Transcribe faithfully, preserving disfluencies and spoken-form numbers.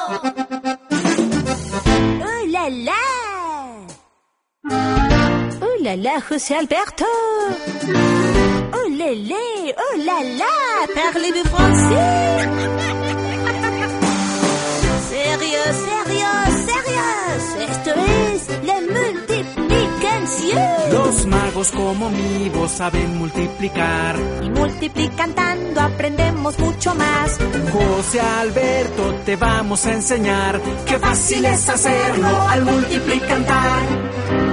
¡Oh, la, la! ¡Oh, la, la, José Alberto! ¡Oh, lé, lé! ¡Oh, la, la! Parlez-vous français? ¡Serios, serios, serios! Esto es la multiplicación. Los magos como mi voz saben multiplicar. Y multiplicando aprendemos mucho más. José Alberto, te vamos a enseñar qué fácil es hacerlo al multiplicar.